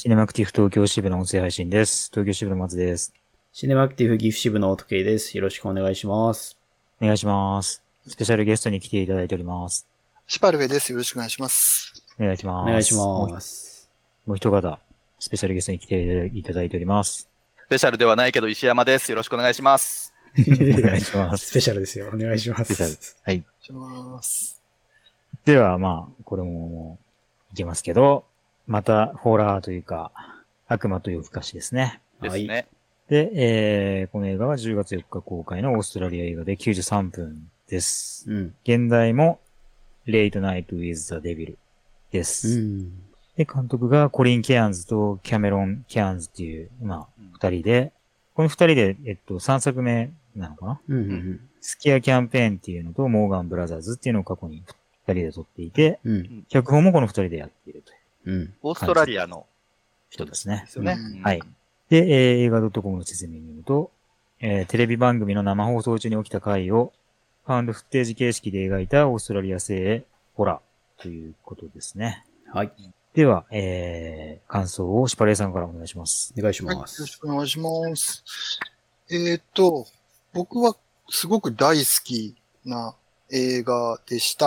シネマクティフ東京支部の音声配信です。東京支部の松です。 シネマクティフ岐阜支部の時計です。よろしくお願いします。 お願いします。スペシャルゲストに来ていただいております。 シパルベです。よろしくお願いします。 お願いします。 お願いします。 もう一方、スペシャルゲストに来ていただいております。 スペシャルではないけど石山です。よろしくお願いします。 お願いします。 スペシャルですよ。お願いします。 スペシャル。はい。 お願いします。 では、これもいけますけど、また、ホラーというか、悪魔と夜更かしですね。 ですね。 で、この映画は10月4日公開のオーストラリア映画で93分です。 うん。 現代も、Late Night with the Devil です。で、監督がコリン・ケアンズとキャメロン・ケアンズっていう、二人で、この二人で、3作目なのかな、スキアキャンペーンっていうのと、モーガン・ブラザーズっていうのを過去に二人で撮っていて、脚本もこの二人でやっているという。 オーストラリアの人ですね。 ですよね。 はい。で、映画 .com の説明によると、テレビ番組の生放送中に起きた回を、ファウンドフッテージ形式で描いたオーストラリア製ホラーということですね。 はい。 では、感想をシパレイさんからお願いします。 お願いします。 よろしくお願いします。僕はすごく大好きな映画でした。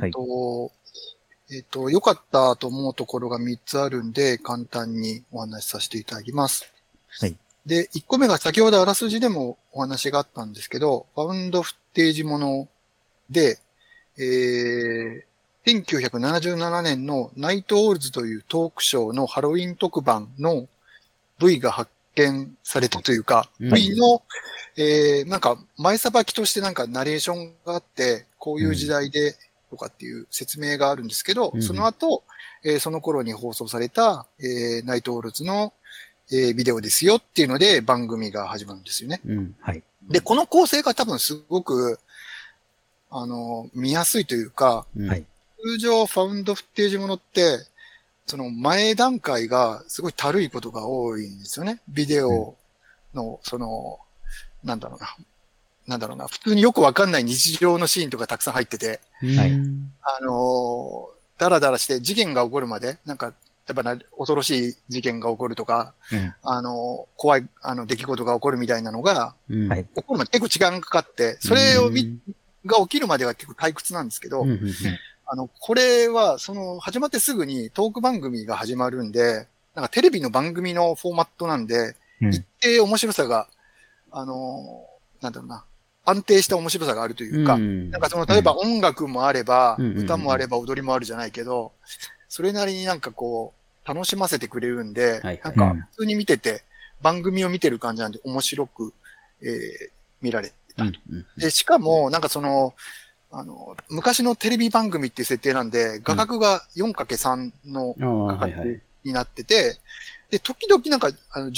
良かったと思うところが3つあるんで、簡単にお話しさせていただきます。 はい。 で、1個目が先ほどあらすじでもお話があったんですけど、ファウンドフッテージもので、1977年のナイトオールズというトークショーのハロウィン特番の V が発見されたというか、V の、なんか前さばきとしてなんかナレーションがあって、こういう時代でとかっていう説明があるんですけど、その後、その頃に放送された、ナイトオールズの、ビデオですよっていうので番組が始まるんですよね。 はい。 で、この構成が多分すごく、見やすいというか、 はい。 通常ファウンドフッテージものって、その前段階がすごいたるいことが多いんですよね。ビデオの、なんだろうな、普通によくわかんない日常のシーンとかたくさん入ってて、 はい。 ダラダラして事件が起こるまで、なんか、やっぱ恐ろしい事件が起こるとか、怖い、出来事が起こるみたいなのが、 はい。 起こるまで結構時間かかって、それが起きるまでは結構退屈なんですけど、これは、始まってすぐにトーク番組が始まるんで、なんかテレビの番組のフォーマットなんで、一定面白さが、なんだろうな、安定した面白さがあるというか、なんか例えば音楽もあれば、歌もあれば踊りもあるじゃないけど、それなりになんかこう、楽しませてくれるんで、なんか普通に見てて、番組を見てる感じなんで面白く、見られた。で、しかも、なんか昔のテレビ番組っていう設定なんで、画角が 4×3 の画角になってて、で、時々なんか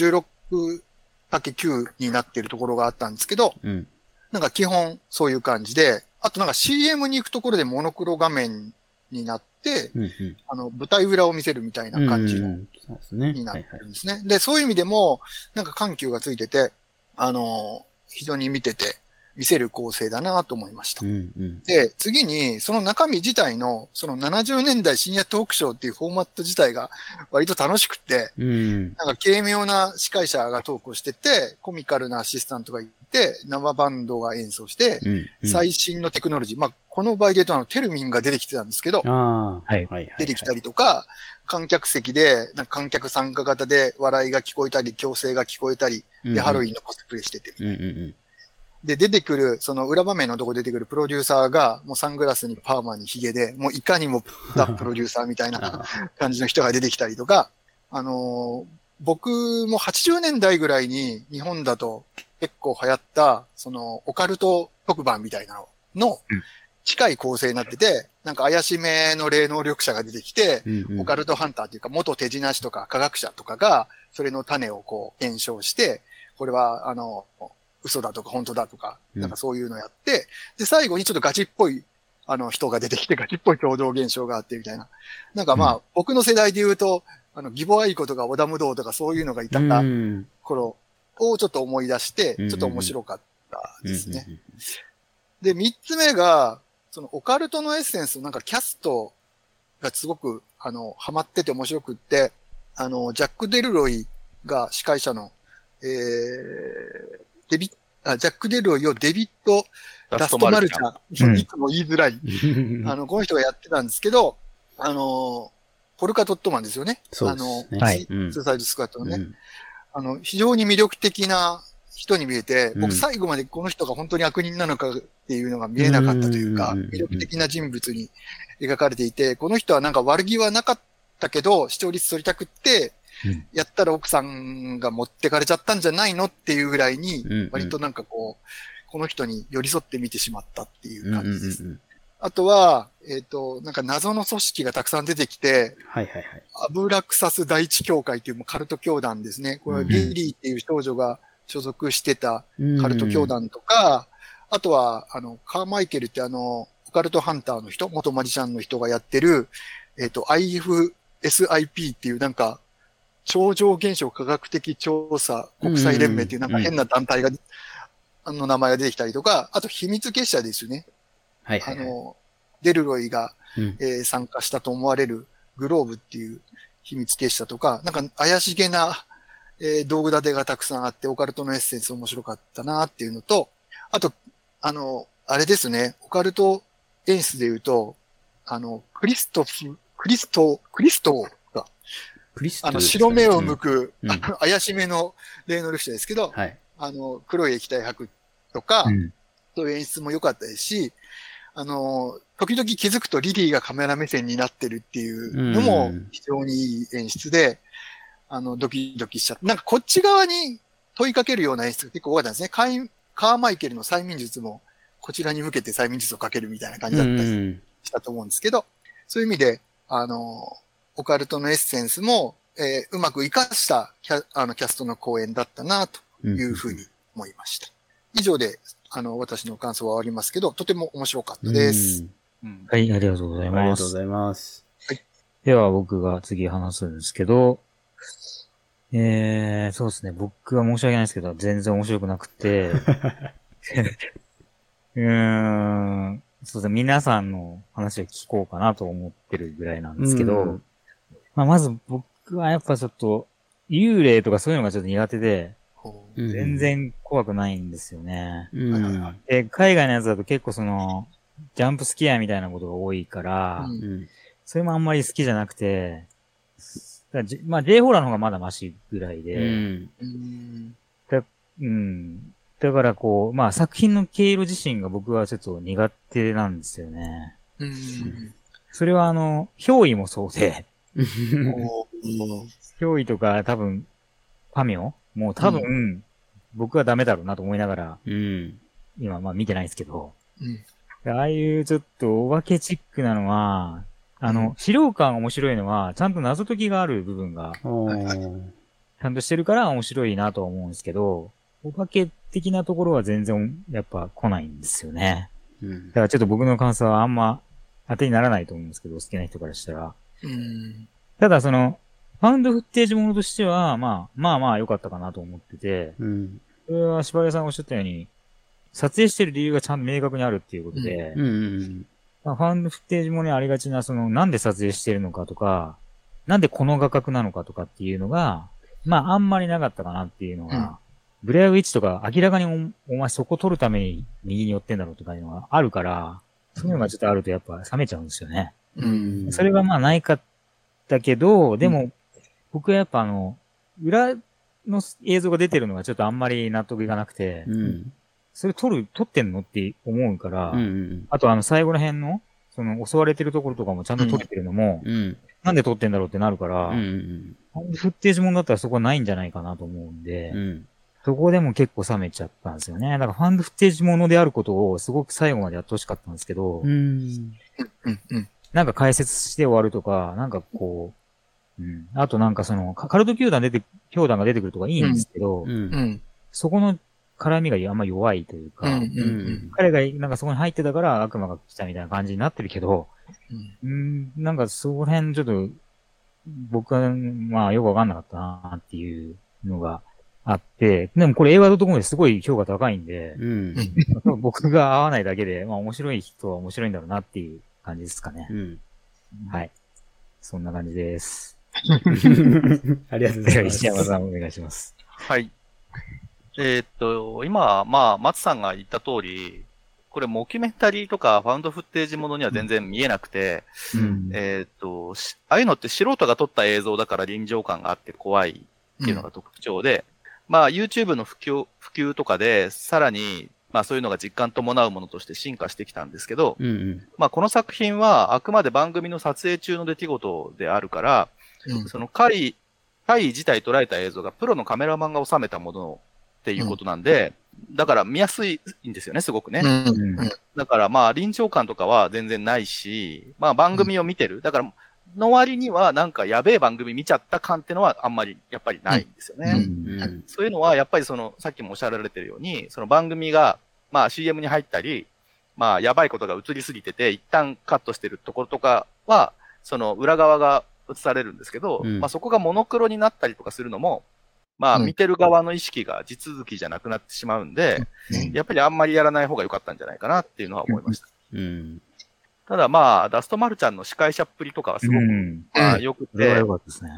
16×9 になってるところがあったんですけど、なんか基本そういう感じで、あとなんか CM に行くところでモノクロ画面になって、舞台裏を見せるみたいな感じになってるんですね。で、そういう意味でも、なんか緩急がついてて、非常に見てて、見せる構成だなと思いました。で、次に、その中身自体の、その70年代深夜トークショーっていうフォーマット自体が割と楽しくて、なんか軽妙な司会者がトークをしてて、コミカルなアシスタントがいて、生バンドが演奏して、最新のテクノロジー、この場合で言うとテルミンが出てきてたんですけど、出てきたりとか、観客席で、なんか観客参加型で笑いが聞こえたり、強制が聞こえたり、で、ハロウィンのコスプレしててみたいな。で、出てくる、その裏場面のとこ出てくるプロデューサーが、もうサングラスにパーマにヒゲで、もういかにもザ・プロデューサーみたいな感じの人が出てきたりとか、僕も80年代ぐらいに日本だと結構流行った、オカルト特番みたいなの近い構成になってて、なんか怪しめの霊能力者が出てきて、オカルトハンターっていうか元手品師とか科学者とかが、それの種をこう検証して、これは嘘だとか本当だとか、なんかそういうのやって、で、最後にちょっとガチっぽい、人が出てきて、ガチっぽい共同現象があってみたいな。なんか僕の世代で言うと、義母愛子とか織田無道とかそういうのがいた頃をちょっと思い出して、ちょっと面白かったですね。で、三つ目が、オカルトのエッセンス、なんかキャストがすごく、ハマってて面白くって、 ジャック・デルロイが司会者の、ジャック・デルロイをデビッド・ラストマルチャー、いつも言いづらい。この人がやってたんですけど、ポルカ・ドットマンですよね。 そうですね。はい。 スーサイド・スクワットのね。非常に魅力的な人に見えて、僕最後までこの人が本当に悪人なのかっていうのが見えなかったというか、魅力的な人物に描かれていて、この人はなんか悪気はなかったけど、視聴率取りたくって、やったら奥さんが持ってかれちゃったんじゃないのっていうぐらいに、割となんかこの人に寄り添って見てしまったっていう感じです。あとは、なんか謎の組織がたくさん出てきて、アブラクサス第一教会っていうカルト教団ですね。これはリリーっていう少女が所属してたカルト教団とか、あとは、カーマイケルってオカルトハンターの人、元マジシャンの人がやってる、IFSIP っていうなんか、超常現象科学的調査国際連盟っていうなんか変な団体が、の名前が出てきたりとか、あと秘密結社ですよね。デルロイが、参加したと思われるグローブっていう秘密結社とか、なんか怪しげな、道具立てがたくさんあって、オカルトのエッセンス面白かったなっていうのと、あと、あれですね、オカルト演出で言うと、クリストが、白目を向く、怪しめの霊能力者ですけど、黒い液体吐くとか、そういう演出も良かったですし、時々気づくとリリーがカメラ目線になってるっていうのも非常にいい演出で、ドキドキしちゃって、なんかこっち側に問いかけるような演出が結構多かったんですね。カーマイケルの催眠術もこちらに向けて催眠術をかけるみたいな感じだったりしたと思うんですけど、そういう意味で、オカルトのエッセンスも、うまく活かしたキャストの公演だったなというふうに思いました。以上で、私の感想は終わりますけど、とても面白かったです。 はい、ありがとうございます。 ありがとうございます。 はい。では僕が次話すんですけど、そうですね。僕は申し訳ないですけど、全然面白くなくて、そうですね。皆さんの話を聞こうかなと思ってるぐらいなんですけど、まず僕はやっぱちょっと、幽霊とかそういうのがちょっと苦手で、全然怖くないんですよね。で、海外のやつだと結構ジャンプスケアみたいなことが多いから、それもあんまり好きじゃなくて、まあ、J ホラーの方がまだマシぐらいで、だからまあ作品の経路自身が僕はちょっと苦手なんですよね。それは憑依もそうで、憑依とか多分、パミョもう多分、僕はダメだろうなと思いながら、今まあ見てないですけど、ああいうちょっとお化けチックなのは、資料館面白いのは、ちゃんと謎解きがある部分が、ちゃんとしてるから面白いなとは思うんですけど、お化け的なところは全然やっぱ来ないんですよね。だからちょっと僕の感想はあんま当てにならないと思うんですけど、好きな人からしたら。ただファウンドフッテージものとしては、まあ良かったかなと思ってて、それは柴田さんがおっしゃったように、撮影してる理由がちゃんと明確にあるっていうことで、ファウンドフッテージもね、ありがちな、なんで撮影してるのかとか、なんでこの画角なのかとかっていうのが、まあ、あんまりなかったかなっていうのが、ブレアウィッチとか明らかにお前そこ撮るために右に寄ってんだろうとかいうのがあるから、そういうのがちょっとあるとやっぱ冷めちゃうんですよね。それはまあないかったけど、でも、僕はやっぱ裏の映像が出てるのがちょっとあんまり納得いかなくて、それ撮ってんのって思うから、あと最後ら辺の、襲われてるところとかもちゃんと撮れてるのも、なんで撮ってんだろうってなるから、フッテージもんだったらそこはないんじゃないかなと思うんで、そこでも結構冷めちゃったんですよね。だからファンドフッテージものであることをすごく最後までやってほしかったんですけど、なんか解説して終わるとか、なんかあとなんかカルト教団が出てくるとかいいんですけど、そこの絡みがあんま弱いというか、彼がなんかそこに入ってたから悪魔が来たみたいな感じになってるけど、なんかそこら辺ちょっと、僕はまあよくわかんなかったなっていうのがあって、でもこれ映画.comですごい評価高いんで、僕が合わないだけで、まあ面白い人は面白いんだろうなっていう感じですかね。はい。そんな感じです。 ありがとうございます。 石山さんお願いします。 はい。今、松さんが言った通り、これモキュメンタリーとかファウンドフッテージものには全然見えなくて、ああいうのって素人が撮った映像だから臨場感があって怖いっていうのが特徴で、YouTube の普及とかで、さらに、そういうのが実感伴うものとして進化してきたんですけど、この作品はあくまで番組の撮影中の出来事であるから、その会自体捉えた映像がプロのカメラマンが収めたものっていうことなんで、だから見やすいんですよね、すごくね。だから臨場感とかは全然ないし、番組を見てる。だから、の割にはなんかやべえ番組見ちゃった感ってのはあんまりやっぱりないんですよね。そういうのはやっぱりさっきもおっしゃられてるように、その番組がCM に入ったり、やばいことが映りすぎてて一旦カットしてるところとかは、その裏側が映されるんですけど、そこがモノクロになったりとかするのも、見てる側の意識が地続きじゃなくなってしまうんで、やっぱりあんまりやらない方が良かったんじゃないかなっていうのは思いました。ただダストマルちゃんの司会者っぷりとかはすごく、良くて、 良かったですね。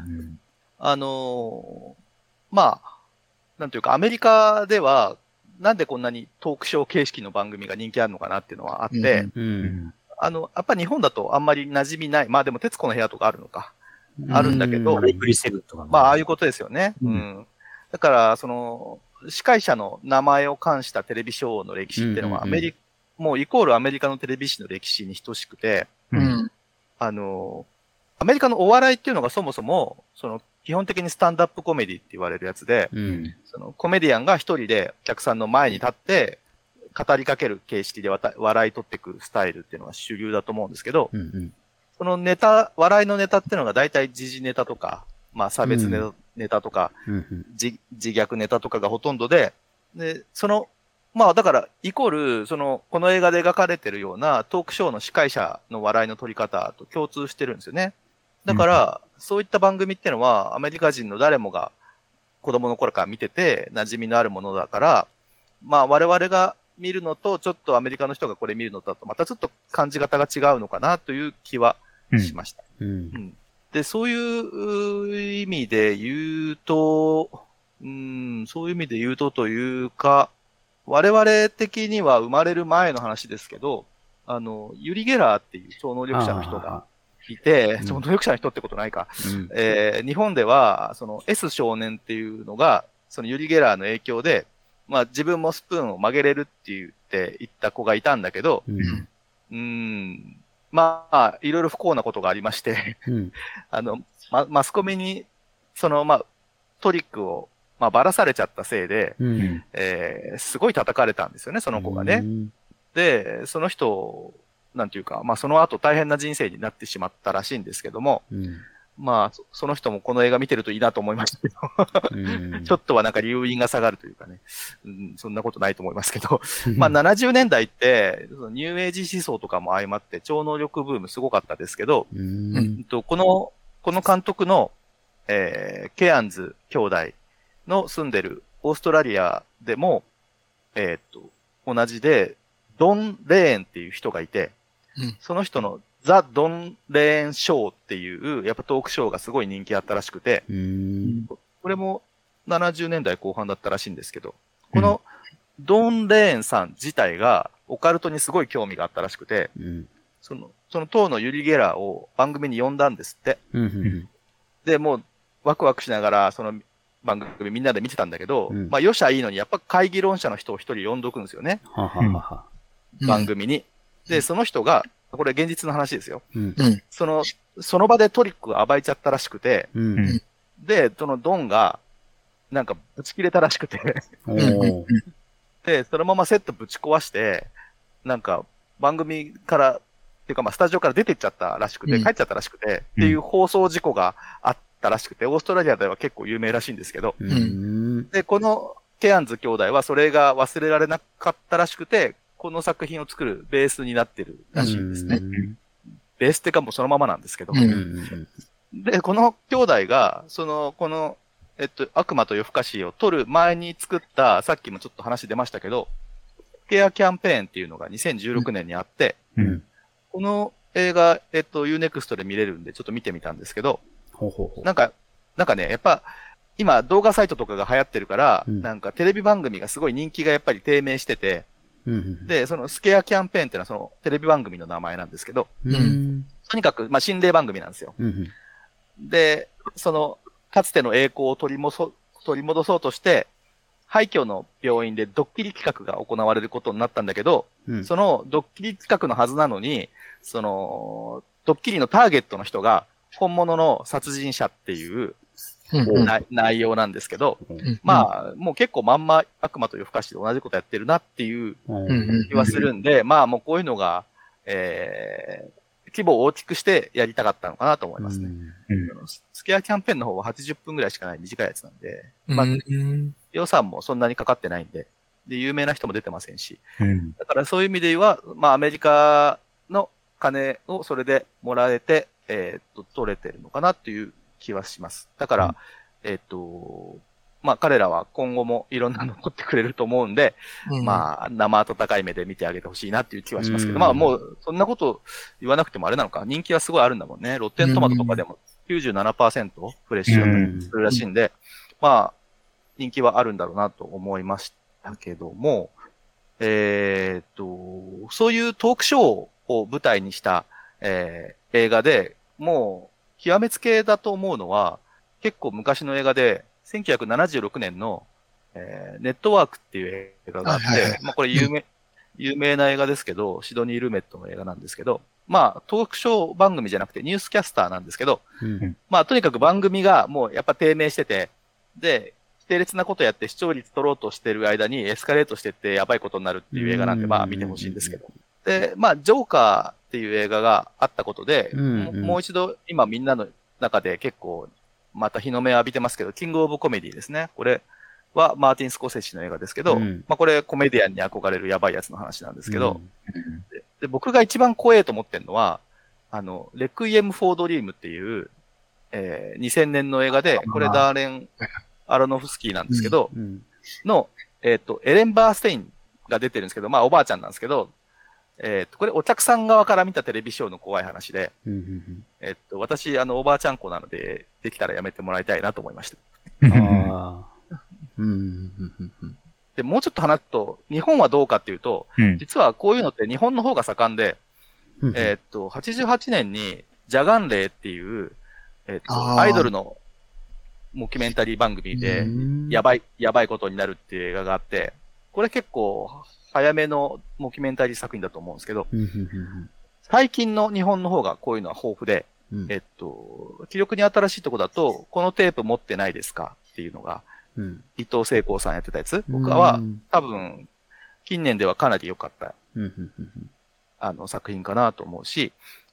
なんていうかアメリカでは、なんでこんなにトークショー形式の番組が人気あるのかなっていうのはあって、やっぱり日本だとあんまり馴染みない。でも徹子の部屋とかあるのか。あるんだけど、ああいうことですよね。だから、司会者の名前を冠したテレビショーの歴史っていうのは、もうイコールアメリカのテレビ史の歴史に等しくて、アメリカのお笑いっていうのがそもそも、基本的にスタンダップコメディって言われるやつで、コメディアンが一人でお客さんの前に立って、語りかける形式で笑い取っていくスタイルっていうのが主流だと思うんですけど、そのネタ、笑いのネタっていうのが大体時事ネタとか、差別ネタとか、自虐ネタとかがほとんどで、だから、イコール、この映画で描かれてるようなトークショーの司会者の笑いの取り方と共通してるんですよね。だから、そういった番組っていうのは、アメリカ人の誰もが子供の頃から見てて、馴染みのあるものだから、我々が見るのと、ちょっとアメリカの人がこれ見るのと、またちょっと感じ方が違うのかなという気はしました。で、そういう意味で言うと、そういう意味で言うとというか、我々的には生まれる前の話ですけど、ユリ・ゲラーっていう超能力者の人がいて、超能力者の人ってことないか。日本では、S 少年っていうのが、ユリ・ゲラーの影響で、自分もスプーンを曲げれるって言った子がいたんだけど、いろいろ不幸なことがありまして、マスコミに、トリックを、ばらされちゃったせいで、すごい叩かれたんですよね、その子がね。で、その人、なんていうか、その後大変な人生になってしまったらしいんですけども、その人もこの映画見てるといいなと思いましたけど、ちょっとはなんか留飲が下がるというかね、そんなことないと思いますけど、70年代って、ニューエイジ思想とかも相まって超能力ブームすごかったですけど、この監督の、ケアンズ兄弟の住んでるオーストラリアでも、同じで、ドン・レーンっていう人がいて、その人のザ・ドン・レーン・ショーっていう、やっぱトークショーがすごい人気あったらしくて、これも70年代後半だったらしいんですけど、このドン・レーンさん自体がオカルトにすごい興味があったらしくて、その当のユリ・ゲラーを番組に呼んだんですって。で、もうワクワクしながらその番組みんなで見てたんだけど、よしゃいいのにやっぱ会議論者の人を一人呼んどくんですよね。番組に。で、その人が、これ現実の話ですよ。その場でトリックを暴いちゃったらしくて、で、そのドンが、なんかぶち切れたらしくてで、そのままセットぶち壊して、なんか番組から、っていうかスタジオから出てっちゃったらしくて、帰っちゃったらしくて、っていう放送事故があったらしくて、オーストラリアでは結構有名らしいんですけど、で、このケアンズ兄弟はそれが忘れられなかったらしくて、この作品を作るベースになってるらしいんですね。ベースってかもうそのままなんですけど。で、この兄弟が、この、悪魔と夜更かしを撮る前に作った、さっきもちょっと話出ましたけど、ケアキャンペーンっていうのが2016年にあって、この映画、Unext で見れるんでちょっと見てみたんですけど、 なんかね、やっぱ、今動画サイトとかが流行ってるから、なんかテレビ番組がすごい人気がやっぱり低迷してて、で、そのスケアキャンペーンっていうのはそのテレビ番組の名前なんですけど、とにかく、まあ、心霊番組なんですよ。で、その、かつての栄光を取り戻そうとして、廃墟の病院でドッキリ企画が行われることになったんだけど、そのドッキリ企画のはずなのに、その、ドッキリのターゲットの人が本物の殺人者っていう内容なんですけど、まあ、もう結構まんま悪魔と夜更かしで同じことやってるなっていう気はするんで、まあもうこういうのが、規模を大きくしてやりたかったのかなと思いますね。スケアキャンペーンの方は80分くらいしかない短いやつなんで、まあ、予算もそんなにかかってないんで、で、有名な人も出てませんし、だからそういう意味では、まあアメリカの金をそれでもらえて、取れてるのかなっていう気はします。だから、まあ彼らは今後もいろんなの取ってくれると思うんで、まあ生温かい目で見てあげてほしいなっていう気はしますけど、まあもうそんなこと言わなくてもあれなのか、人気はすごいあるんだもんね。ロッテントマトとかでも 97% フレッシュだったりするらしいんで、まあ人気はあるんだろうなと思いましたけども、そういうトークショーを舞台にした、映画で、もう極めつけだと思うのは、結構昔の映画で、1976年の、ネットワークっていう映画があって、まあこれ有名な映画ですけど、シドニー・ルメットの映画なんですけど、まあトークショー番組じゃなくてニュースキャスターなんですけど、まあとにかく番組がもうやっぱ低迷してて、で、低劣なことやって視聴率取ろうとしてる間にエスカレートしてってやばいことになるっていう映画なんで、まあ見てほしいんですけど。で、まあジョーカーっていう映画があったことで、もう一度今みんなの中で結構また日の目を浴びてますけど、キングオブコメディですね。これはマーティン・スコセッシの映画ですけど、まあこれコメディアンに憧れるやばいやつの話なんですけど、で僕が一番怖いと思ってるのは、レクイエム・フォー・ドリームっていう、2000年の映画で、これダーレン・アロノフスキーなんですけど、の、エレン・バーステインが出てるんですけど、まあおばあちゃんなんですけど、これお客さん側から見たテレビショーの怖い話で、私、おばあちゃん子なので、できたらやめてもらいたいなと思いました。で、もうちょっと話すと、日本はどうかっていうと、実はこういうのって日本の方が盛んで、88年に、ジャガンレイっていう、アイドルのモキュメンタリー番組で、やばいことになるっていう映画があって、これ結構、早めのモキュメンタリー作品だと思うんですけど、最近の日本の方がこういうのは豊富で、記録に新しいとこだと、このテープ持ってないですかっていうのが、伊藤聖光さんやってたやつ。僕は多分、近年ではかなり良かった、作品かなと思うし、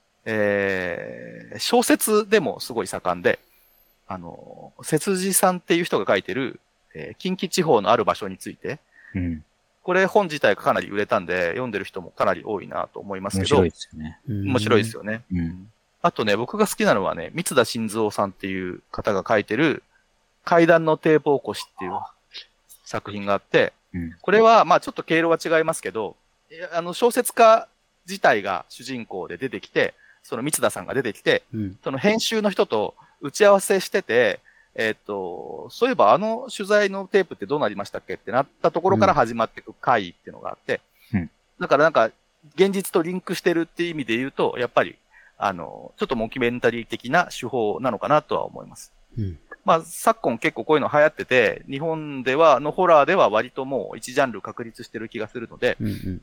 小説でもすごい盛んで、節次さんっていう人が書いてる、近畿地方のある場所について、これ本自体がかなり売れたんで、読んでる人もかなり多いなと思いますけど。 面白いですよね。 面白いですよね。あとね、僕が好きなのはね、三田晋三さんっていう方が書いてる、階段のテープ起こしっていう作品があって、これは、まあちょっと経路は違いますけど、小説家自体が主人公で出てきて、その三田さんが出てきて、その編集の人と打ち合わせしてて、そういえば取材のテープってどうなりましたっけってなったところから始まっていく会っていうのがあって、だからなんか、現実とリンクしてるっていう意味で言うと、やっぱり、ちょっとモキュメンタリー的な手法なのかなとは思います。まあ、昨今結構こういうの流行ってて、日本では、ホラーでは割ともう一ジャンル確立してる気がするので、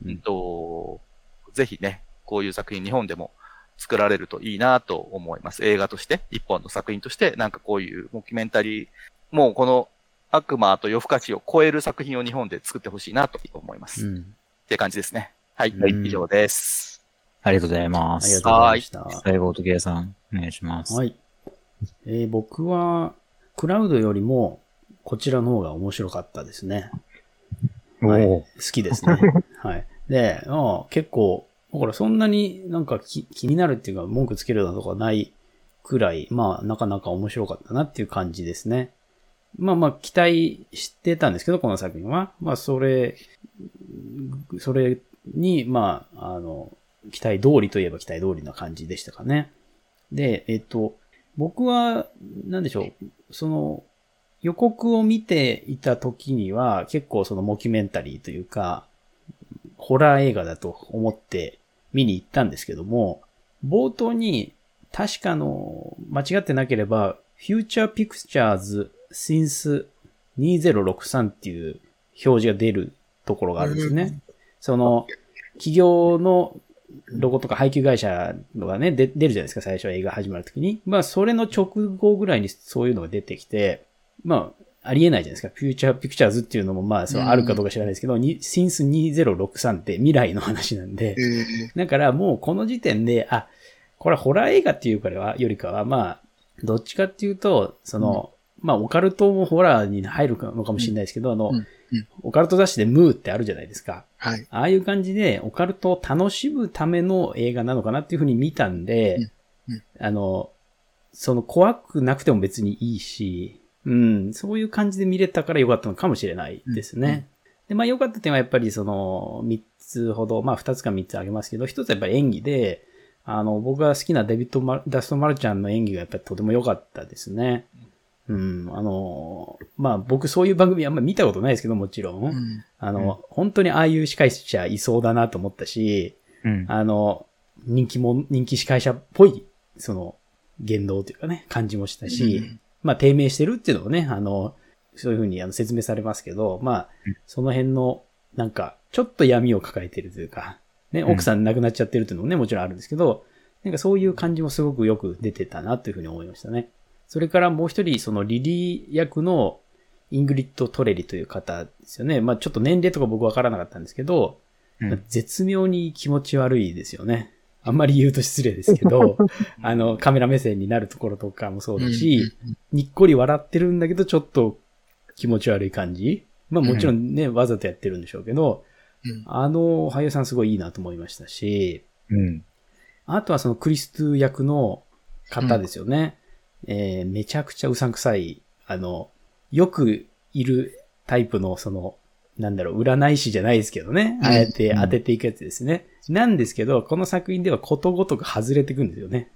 ぜひね、こういう作品日本でも作られるといいなと思います。映画として、一本の作品として、なんかこういうモキュメンタリー、もうこの悪魔と夜更かしを超える作品を日本で作ってほしいなと思います。って感じですね。はい、以上です。 ありがとうございます。 ありがとうございました。 最後、時計さん、お願いします。 はい。僕は、クラウドよりも、こちらの方が面白かったですね。はい、好きですね。はい。で、結構、だからそんなになんか気になるっていうか文句つけるようなとこはないくらい、まあなかなか面白かったなっていう感じですね。まあ期待してたんですけど、この作品は。まあそれに、まあ期待通りといえば期待通りな感じでしたかね。で、 僕は、なんでしょう、その、予告を見ていた時には、結構そのモキュメンタリーというか、ホラー映画だと思って見に行ったんですけども、冒頭に、確か間違ってなければ、Future Pictures Since 2063っていう表示が出るところがあるんですね。その、企業のロゴとか配給会社のがね、出るじゃないですか、最初映画始まるときに。まあ、それの直後ぐらいにそういうのが出てきて、まあ、ありえないじゃないですか。Future Pictures っていうのもまあ、そうあるかどうか知らないですけど、Since 2063って未来の話なんで、だからもうこの時点で、これはホラー映画っていうよりかは、まあ、どっちかっていうと、その、まあ、オカルトもホラーに入るのかもしれないですけど、オカルト雑誌でムーってあるじゃないですか。 はい。 ああいう感じで、オカルトを楽しむための映画なのかなっていうふうに見たんで、その怖くなくても別にいいし、そういう感じで見れたから良かったのかもしれないですね。で、まあ良かった点はやっぱりその3つほど、まあ2つか3つあげますけど、1つはやっぱり演技で、僕が好きなダスト・マルチャンの演技がやっぱりとても良かったですね。まあ僕そういう番組あんまり見たことないですけどもちろん。本当にああいう司会者いそうだなと思ったし、人気司会者っぽい、その、言動というかね、感じもしたし、まあ低迷してるっていうのもね、そういうふうに説明されますけど、まあ、その辺の、なんか、ちょっと闇を抱えてるというか、ね、奥さん亡くなっちゃってるっていうのもね、もちろんあるんですけど、なんかそういう感じもすごくよく出てたなというふうに思いましたね。それからもう一人、そのリリー役のイングリッド・トレリという方ですよね。まあちょっと年齢とか僕わからなかったんですけど、絶妙に気持ち悪いですよね。あんまり言うと失礼ですけど、カメラ目線になるところとかもそうだし、にっこり笑ってるんだけど、ちょっと気持ち悪い感じ。まあもちろんね、わざとやってるんでしょうけど、俳優さんすごいいいなと思いましたし、あとはそのクリストゥ役の方ですよね。めちゃくちゃうさんくさい、よくいるタイプのその、なんだろう、占い師じゃないですけどね。ああやって当てていくやつですね。なんですけど、この作品ではことごとく外れていくんですよね。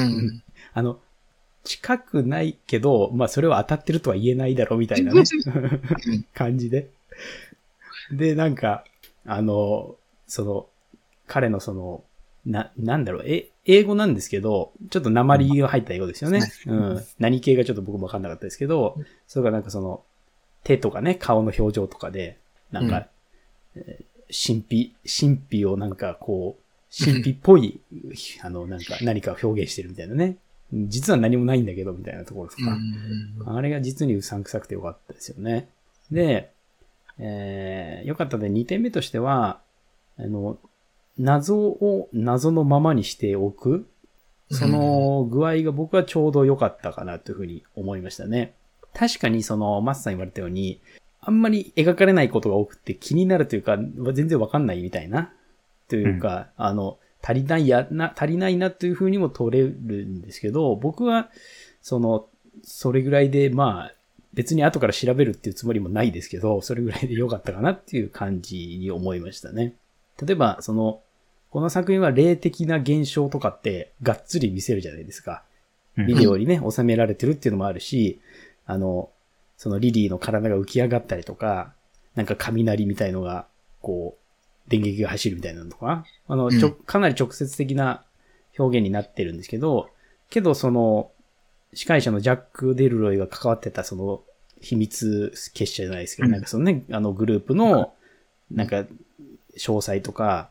近くないけど、まあそれは当たってるとは言えないだろうみたいなね。感じで。で、なんか、その、彼のその、なんだろう、英語なんですけど、ちょっと訛りが入った英語ですよね。何系がちょっと僕もわかんなかったですけど、それがなんかその、手とかね、顔の表情とかで、なんか、神秘をなんかこう、神秘っぽい、なんか何かを表現してるみたいなね。実は何もないんだけど、みたいなところとか。あれが実にうさんくさくてよかったですよね。で、よかったで2点目としては、謎を謎のままにしておく。その具合が僕はちょうど良かったかなというふうに思いましたね。確かにその、マスさん言われたように、あんまり描かれないことが多くて気になるというか、全然わかんないみたいな。というか、足りないなというふうにも取れるんですけど、僕は、それぐらいで、まあ、別に後から調べるっていうつもりもないですけど、それぐらいで良かったかなっていう感じに思いましたね。例えば、この作品は霊的な現象とかってがっつり見せるじゃないですか。ビデオにね、収められてるっていうのもあるし、そのリリーの体が浮き上がったりとか、なんか雷みたいのが、こう、電撃が走るみたいなのとか、かなり直接的な表現になってるんですけど、司会者のジャック・デルロイが関わってたその秘密結社じゃないですけど、なんかそのね、グループの、なんか、詳細とか、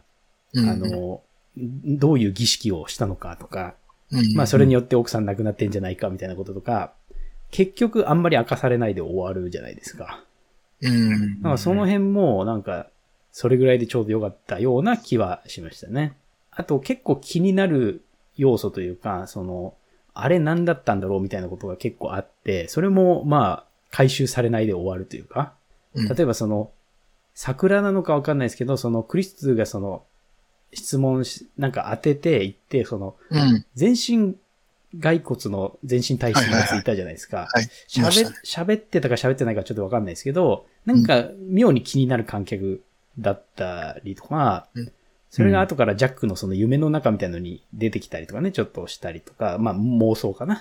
どういう儀式をしたのかとか、まあそれによって奥さん亡くなってんじゃないかみたいなこととか、結局あんまり明かされないで終わるじゃないですか。なんかその辺もなんか、それぐらいでちょうど良かったような気はしましたね。あと結構気になる要素というか、あれ何だったんだろうみたいなことが結構あって、それもまあ回収されないで終わるというか、例えば桜なのかわかんないですけど、クリスツが質問なんか当てていって、全身骸骨の全身体質のやついたじゃないですか。喋ってたか喋ってないかちょっとわかんないですけど、なんか妙に気になる観客だったりとか、それが後からジャックの夢の中みたいなのに出てきたりとかね、ちょっとしたりとか、まあ妄想かな。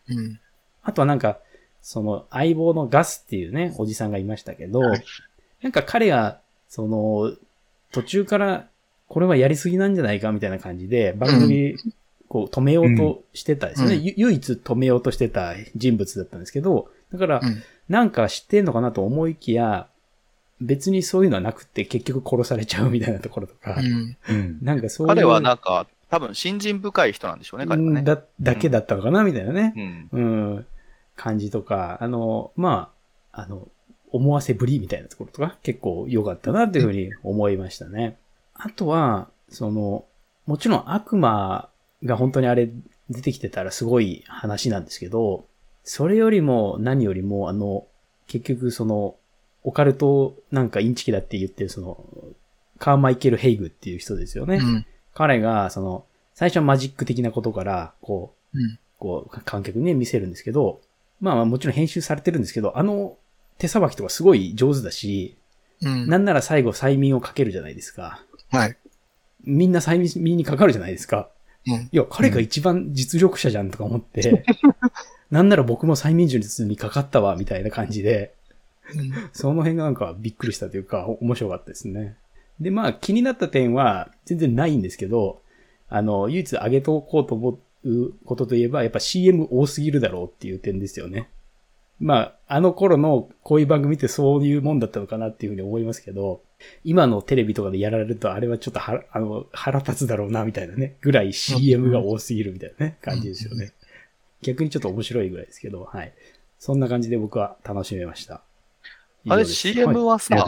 うん。 あとはなんか、その相棒のガスっていうね、おじさんがいましたけど、はい、なんか彼が、その、途中からこれはやりすぎなんじゃないかみたいな感じで、番組、こう止めようとしてたですよね、唯一止めようとしてた人物だったんですけど、だから、なんか知ってんのかなと思いきや、別にそういうのはなくて結局殺されちゃうみたいなところとか、なんかそういう。 彼はなんか、多分信心深い人なんでしょうね、彼はね。 だけだったのかなみたいなね。感じとか、まあ、思わせぶりみたいなところとか結構良かったなっていうふうに思いましたね。あとは、もちろん悪魔が本当にあれ出てきてたらすごい話なんですけど、それよりも何よりも結局オカルトなんかインチキだって言ってるカーマイケル・ヘイグっていう人ですよね。彼が最初はマジック的なことからこう観客にね見せるんですけど、まあもちろん編集されてるんですけど、手さばきとかすごい上手だし、なんなら最後催眠をかけるじゃないですか。 はい。 みんな催眠にかかるじゃないですか。いや、彼が一番実力者じゃんとか思って、なんなら僕も催眠術にかかったわみたいな感じで、その辺がなんかびっくりしたというか面白かったですね。で、まあ気になった点は全然ないんですけど、唯一挙げとこうと思うことといえば、やっぱ CM 多すぎるだろうっていう点ですよね。まあ、頃のこういう番組ってそういうもんだったのかなっていうふうに思いますけど、今のテレビとかでやられるとあれはちょっと腹立つだろうなみたいなね、ぐらい CM が多すぎるみたいなね、感じですよね。逆にちょっと面白いぐらいですけど、はい。そんな感じで僕は楽しめました。 あれ CM はさ、 はい、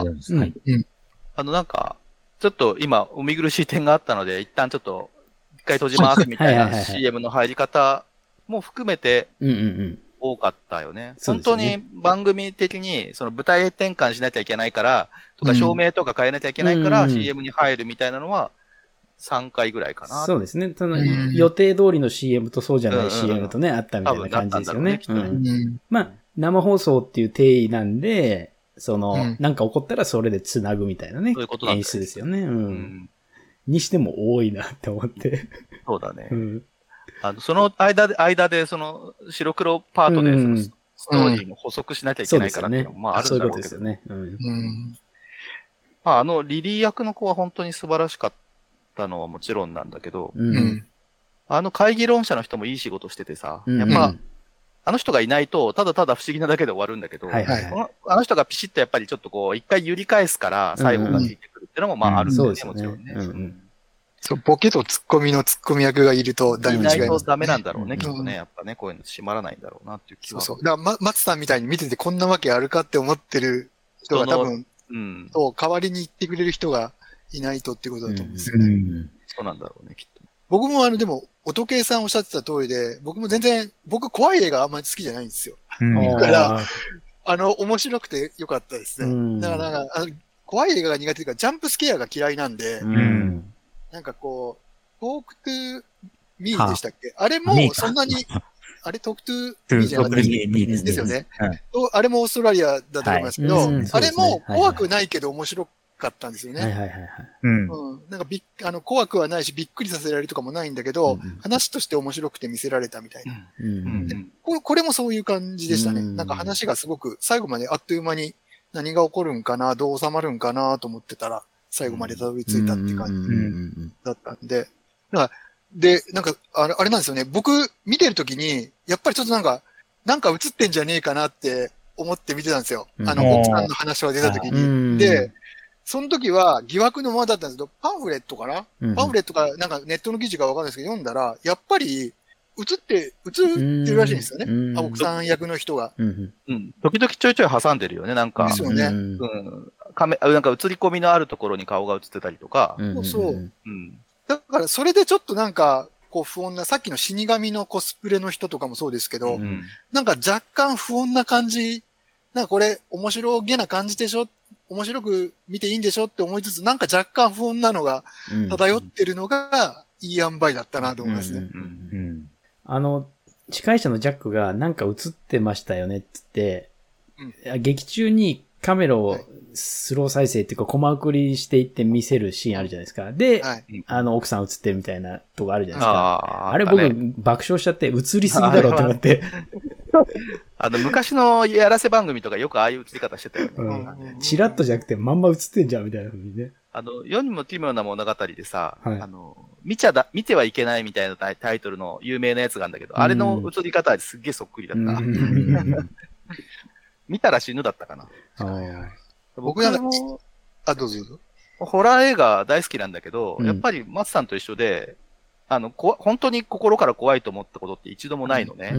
なんか、ちょっと今お見苦しい点があったので、一旦ちょっと一回閉じますみたいな CM の入り方も含めて、多かったよね。本当に番組的に舞台転換しなきゃいけないから、とか照明とか変えなきゃいけないから CM に入るみたいなのは3回ぐらいかな。 そうですね。予定通りの CM とそうじゃない CM とね、あったみたいな感じですよね。まあ、生放送っていう定義なんで、なんか起こったらそれで繋ぐみたいなね。 そういうことなんだ演出ですよね。にしても多いなって思って。 そうだね。その間で白黒パートでストーリーも補足しなきゃいけないからっていうのもまああるんだろうけど。 そういうことですよね。 まあリリー役の子は本当に素晴らしかったのはもちろんなんだけど、会議論者の人もいい仕事しててさ、やっぱ、あの人がいないと、ただただ不思議なだけで終わるんだけど、あの人がピシッとやっぱりちょっとこう、一回揺り返すから、最後がついてくるっていうのもまああるんだよね、もちろんね。 そう、ボケとツッコミのツッコミ役がいるとだいぶ違います。いないとダメなんだろうね、きっとね。やっぱね、こういうの閉まらないんだろうなっていう気は。 そう。だから、松さんみたいに見ててこんなわけあるかって思ってる人が多分、そう、代わりに言ってくれる人がいないとってことだと思うんですよね。 そうなんだろうね、きっと。 僕もでも、音計さんおっしゃってた通りで、僕怖い映画あんまり好きじゃないんですよ。だから、面白くてよかったですね。だから、怖い映画が苦手というか、ジャンプスケアが嫌いなんで、なんかこう、トークトゥーミーでしたっけ？あれもそんなに、あれトークトゥーミーじゃなかったですよね。あれもオーストラリアだと思いますけど、あれも怖くないけど面白かったんですよね。なんか怖くはないし、びっくりさせられるとかもないんだけど、話として面白くて見せられたみたいな。これもそういう感じでしたね。なんか話がすごく、最後まであっという間に何が起こるんかな、どう収まるんかなと思ってたら、最後までたどり着いたって感じだったんで。なんか、あれなんですよね。僕、見てるときに、やっぱりちょっとなんか映ってんじゃねえかなって思って見てたんですよ。奥さんの話が出たときに。で、その時は疑惑のままだったんですけど、パンフレットかな、パンフレットか、なんかネットの記事かわかんないですけど、読んだら、やっぱり、映ってるらしいんですよね。奥さん役の人が。 時々ちょいちょい挟んでるよね、なんか。 ですよね。 なんか映り込みのあるところに顔が映ってたりとか。 そう。だからそれでちょっとなんか、こう不穏な、さっきの死神のコスプレの人とかもそうですけど、なんか若干不穏な感じ、なんかこれ面白げな感じでしょ、面白く見ていいんでしょって思いつつ、なんか若干不穏なのが漂ってるのがいい塩梅だったなと思いますね。 司会者のジャックがなんか映ってましたよねって言って、劇中にカメラをスロー再生っていうか、コマ送りしていって見せるシーンあるじゃないですか。で、はい、奥さん映ってるみたいなとこあるじゃないですか。あれ僕、爆笑しちゃって、映りすぎだろうと思って。 昔のやらせ番組とかよくああいう映り方してたよね。 チラッとじゃなくて、まんま映ってんじゃんみたいな風にね。 世にも奇妙な物語でさ、はい、見てはいけないみたいなタイトルの有名なやつがあるんだけど、あれの映り方すっげえそっくりだった。見たら死ぬだったかな。 僕も、どうぞどうぞ。 ホラー映画大好きなんだけど、やっぱり松さんと一緒で、本当に心から怖いと思ったことって一度もないのね。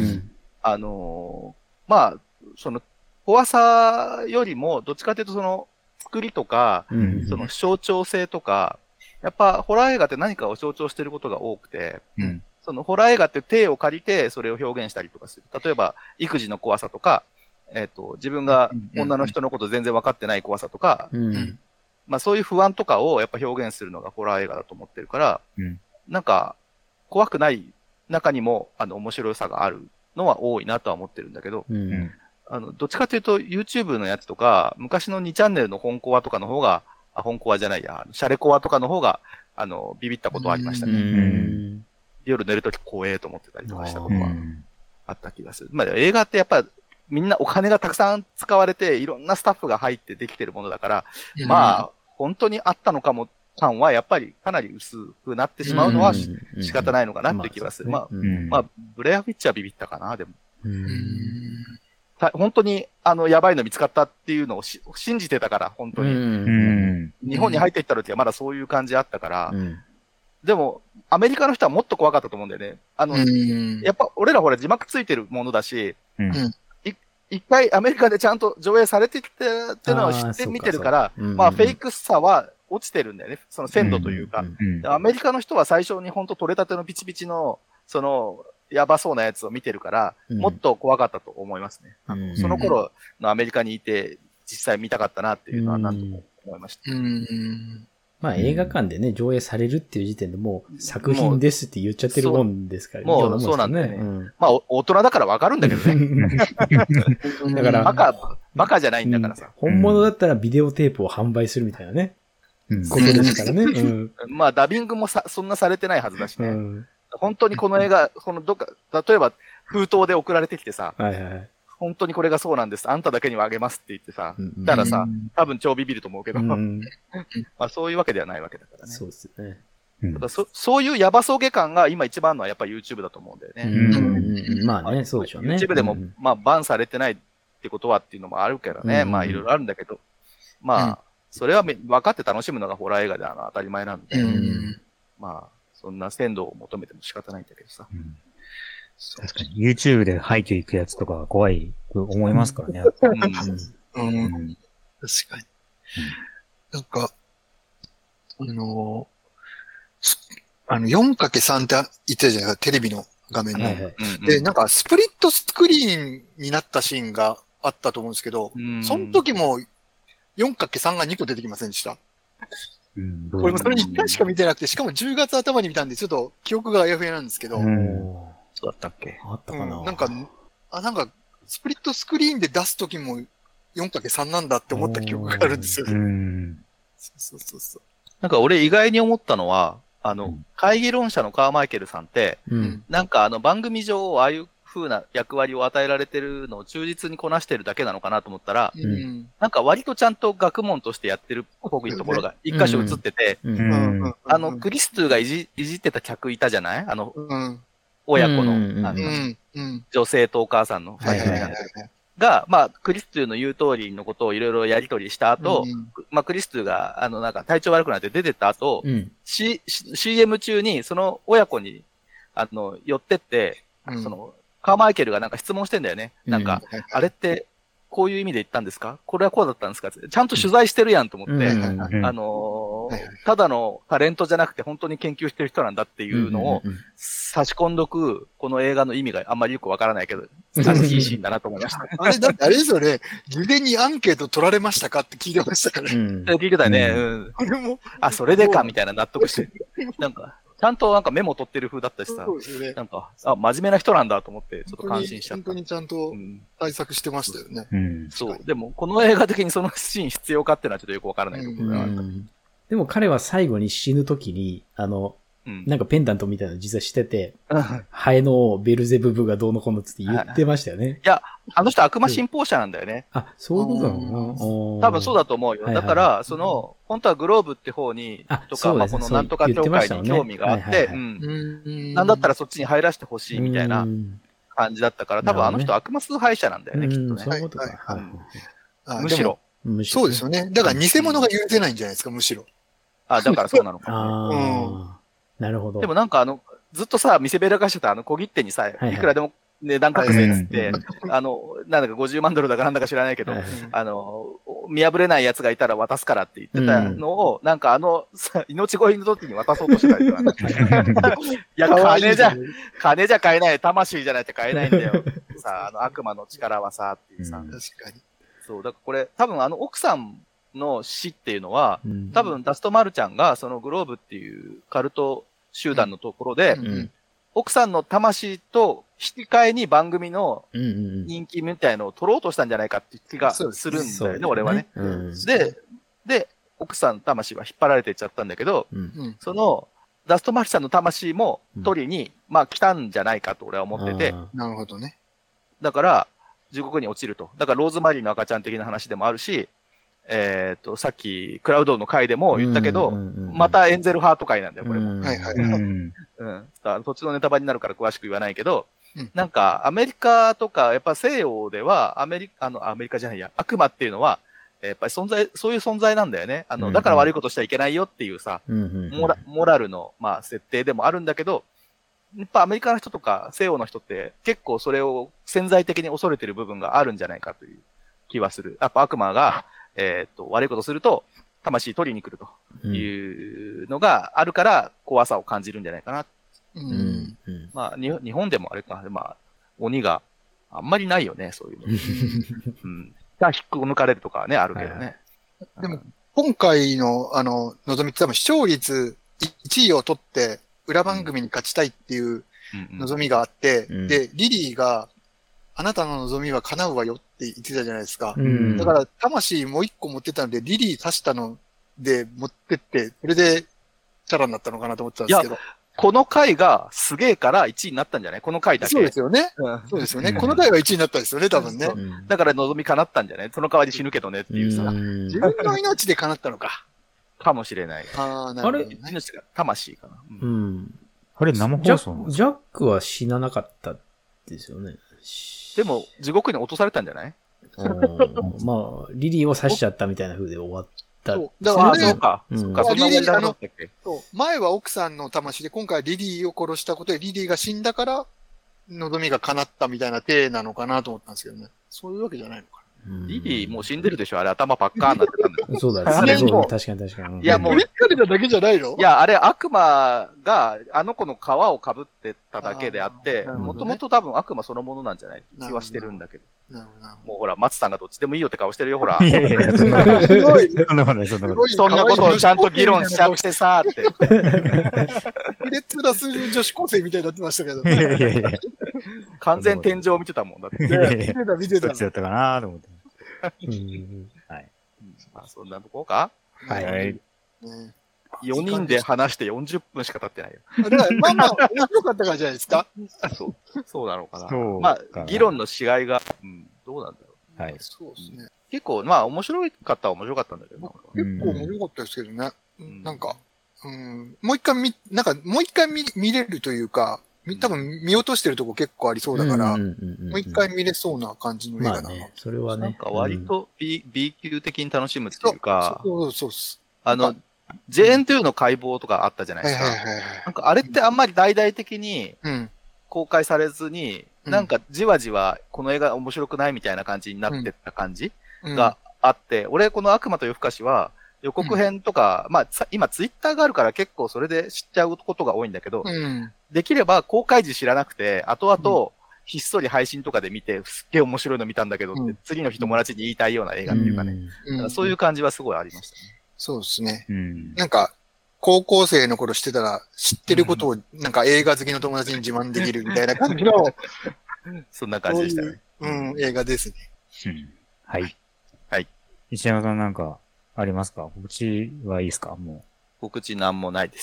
まあ、怖さよりも、どっちかというと作りとか、その象徴性とか、やっぱホラー映画って何かを象徴してることが多くて、そのホラー映画って体を借りてそれを表現したりとかする。例えば、育児の怖さとか、自分が女の人のこと全然分かってない怖さとか、まあそういう不安とかをやっぱ表現するのがホラー映画だと思ってるから、なんか怖くない中にも面白さがあるのは多いなとは思ってるんだけど、どっちかというと YouTube のやつとか、昔の2チャンネルの本コアとかの方が、本コアじゃないや、シャレコアとかの方が、ビビったことはありましたね。夜寝るとき怖えと思ってたりとかしたことはあった気がする。まあ映画ってやっぱみんなお金がたくさん使われて、いろんなスタッフが入ってできてるものだから、まあ、本当にあったのかも感はやっぱりかなり薄くなってしまうのは仕方ないのかなって気がする。まあ、ブレアウィッチはビビったかな、でも。本当に、やばいの見つかったっていうのを信じてたから、本当に。日本に入っていった時はまだそういう感じあったから、でも、アメリカの人はもっと怖かったと思うんだよね。やっぱ、俺らほら字幕ついてるものだし、一回アメリカでちゃんと上映されてきてっていうのを知って見てるから、まあフェイクさは落ちてるんだよね。その鮮度というか。アメリカの人は最初に本当取れたてのピチピチの、やばそうなやつを見てるから、もっと怖かったと思いますね。その頃のアメリカにいて、実際見たかったなっていうのは何とも思いました。 まあ映画館でね、上映されるっていう時点でもう作品ですって言っちゃってるもんですからね。 もうそうなんだよね。まあ大人だからわかるんだけどね。だからバカじゃないんだからさ。 本物だったらビデオテープを販売するみたいなね。ことですからね。 まあダビングもそんなされてないはずだしね。本当にこの映画、例えば封筒で送られてきてさ、本当にこれがそうなんです。あんただけにはあげますって言ってさ、だからさ、多分超ビビると思うけど、まあそういうわけではないわけだからね。 そうですね。 そういうヤバそうげ感が今一番のはやっぱ YouTube だと思うんだよね。 まあね、そうでしょうね。 YouTube でも、まあバンされてないってことはっていうのもあるからね。まあいろいろあるんだけど、まあ、それは分かって楽しむのがホラー映画で当たり前なんで、まあ、そんな鮮度を求めても仕方ないんだけどさ。 確かに YouTube で入っていくやつとかは怖いと思いますからね。確かに。 なんか、4×3 って言ってたじゃないですか、テレビの画面の。で、なんかスプリットスクリーンになったシーンがあったと思うんですけど、その時も 4×3 が2個出てきませんでした。これもそれ1回しか見てなくて、しかも10月頭に見たんで、ちょっと記憶があやふやなんですけど。 そうだったっけ？ あったかな。 なんか、スプリットスクリーンで出すときも 4×3 なんだって思った記憶があるんですよ。そう。 なんか俺意外に思ったのは、会議論者のカーマイケルさんって、なんか番組上、ああいう風な役割を与えられてるのを忠実にこなしてるだけなのかなと思ったら、なんか割とちゃんと学問としてやってるっぽいところが一箇所映ってて、クリストゥがいじってた客いたじゃない親子の、女性とお母さんの二人が、まあ、クリストゥの言う通りのことをいろいろやりとりした後、まあ、クリストゥが、なんか体調悪くなって出てった後、CM 中にその親子に、寄ってって、カーマイケルがなんか質問してんだよね。なんか、あれって、こういう意味で言ったんですか？これはこうだったんですか？ちゃんと取材してるやんと思って、ただのタレントじゃなくて本当に研究してる人なんだっていうのを差し込んどく、この映画の意味があんまりよくわからないけど、いいシーンだなと思いました。 あれ、だってあれですよね、事前にアンケート取られましたかって聞いてましたからね。 聞いてたね。それでかみたいな納得して。なんか、ちゃんとなんかメモ取ってる風だったしさ、 そうですね。 なんか、真面目な人なんだと思って、ちょっと感心しちゃった。 本当にちゃんと対策してましたよね。 そう。でも、この映画的にそのシーン必要かっていうのはちょっとよくわからないところがあった。 でも彼は最後に死ぬ時に、なんかペンダントみたいなの実際してて、ハエのベルゼブブがどうのこうのって言ってましたよね。 いや、あの人悪魔信奉者なんだよね。 あ、そういうことなの多分そうだと思うよ。だから、本当はグローブって方に、とか、まあこのなんとか協会に興味があって、なんだったらそっちに入らせてほしいみたいな感じだったから、多分あの人悪魔崇拝者なんだよね、きっとね。 そういうことか。 むしろ。 そうですよね。だから偽物が許せないんじゃないですか、むしろ。 だからそうなのか。 なるほど。 でもなんかずっとさ、見せべらかしてた小切手にさ、いくらでも値段隠せっつって、なんだか50万ドルだかなんだか知らないけど、見破れない奴がいたら渡すからって言ってたのを、なんか命乞いの時に渡そうとしてたりとか。いや、金じゃ買えない、魂じゃないと買えないんだよ。さ、悪魔の力はさ、っていうさ。 確かに。 そう、だからこれ、多分奥さんの死っていうのは、多分ダストマルちゃんがそのグローブっていうカルト集団のところで、奥さんの魂と引き換えに番組の人気みたいのを取ろうとしたんじゃないかって気がするんだよね、俺はね。で、奥さんの魂は引っ張られていっちゃったんだけど、そのダストマルちゃんの魂も取りに、まあ来たんじゃないかと俺は思ってて。 なるほどね。 だから、地獄に落ちると。だからローズマリーの赤ちゃん的な話でもあるし、さっき、クラウドの回でも言ったけど、またエンゼルハート回なんだよ、これも。 はいはい。 土地のネタバレになるから詳しく言わないけど、なんか、アメリカとか、やっぱ西洋では、アメリカじゃないや、悪魔っていうのは、やっぱりそういう存在なんだよね。だから悪いことしちゃいけないよっていうさ、モラルの、まあ、設定でもあるんだけど、やっぱアメリカの人とか西洋の人って結構それを潜在的に恐れてる部分があるんじゃないかという気はする。やっぱ悪魔が、悪いことすると、魂取りに来るというのがあるから怖さを感じるんじゃないかな。まあ、日本でもあれか、まあ、鬼があんまりないよね、そういうの。が引っこ抜かれるとかね、あるけどね。 でも、今回の、のぞみって多分視聴率1位を取って、裏番組に勝ちたいっていう望みがあって、で、リリーが、あなたの望みは叶うわよって言ってたじゃないですか。だから、魂もう一個持ってたので、リリー足したので持ってって、それで、チャラになったのかなと思ってたんですけど。 この回がすげえから1位になったんじゃないこの回だけ。 そうですよね。そうですよね。この回は1位になったんですよね、多分ね。 だから望み叶ったんじゃないその代わり死ぬけどねっていうさ。 自分の命で叶ったのか。 かもしれない。 あれ命が魂かな。 あれ生放送ジャックは死ななかったですよね。 でも、地獄に落とされたんじゃないまあ、リリーを刺しちゃったみたいな風で終わった。 そう。だからそうか。そんな終わりだったっけ前は奥さんの魂で、今回はリリーを殺したことで、リリーが死んだから、望みが叶ったみたいな体なのかなと思ったんですけどね。そういうわけじゃないのかな。 リリーもう死んでるでしょあれ頭パッカーンなってたんだよ。 そうだね。確かに。 いや、もう。見つかれただけじゃないのいや、あれ悪魔があの子の皮を被ってただけであって、もともと多分悪魔そのものなんじゃない気はしてるんだけど。もうほら、松さんがどっちでもいいよって顔してるよ、ほら。 いやいや、すごい。そんなことをちゃんと議論しちゃってさーって。 レッツラス女子高生みたいになってましたけど。 いや。 完全天井見てたもんだって。 見てた。 そうやったかなと思って。 はい。まあ、そんなとこかはい。 4人で話して40分しか経ってないよ。 だからまあ、面白かったからじゃないですか。 そうなのかな。まあ、議論のしがいが、どうなんだろう。はい。 そうですね。 結構、まあ、面白かったは面白かったんだけど。 結構面白かったですけどね。なんか、もう一回見れるというか、多分見落としてるとこ結構ありそうだから、もう一回見れそうな感じの映画だな。 それはね。 なんか割と B 級的に楽しむっていうか、 そうっす。 ジェーン2の解剖とかあったじゃないですか。なんかあれってあんまり大々的に公開されずに、なんかじわじわこの映画面白くないみたいな感じになってった感じがあって、俺この悪魔と夜更かしは予告編とか、まあ今ツイッターがあるから結構それで知っちゃうことが多いんだけど、できれば公開時知らなくて、後々ひっそり配信とかで見て、すっげえ面白いの見たんだけどって、次の日友達に言いたいような映画っていうかね。そういう感じはすごいありましたね。 そうですね。なんか、 高校生の頃してたら、知ってることをなんか映画好きの友達に自慢できるみたいな感じの、 そんな感じでしたね。 映画ですね。 はい。 はい。 石山さんなんかありますか？告知はいいですか？もう。 告知なんもないです。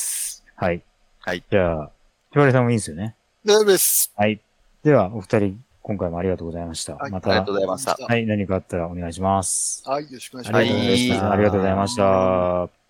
はい。 はい。 じゃあ、ひばりさんもいいですよね？ 大丈夫です。 はい。では、お二人、今回もありがとうございました。また、 ありがとうございました。 はい、何かあったらお願いします。 はい、よろしくお願いします。 ありがとうございました。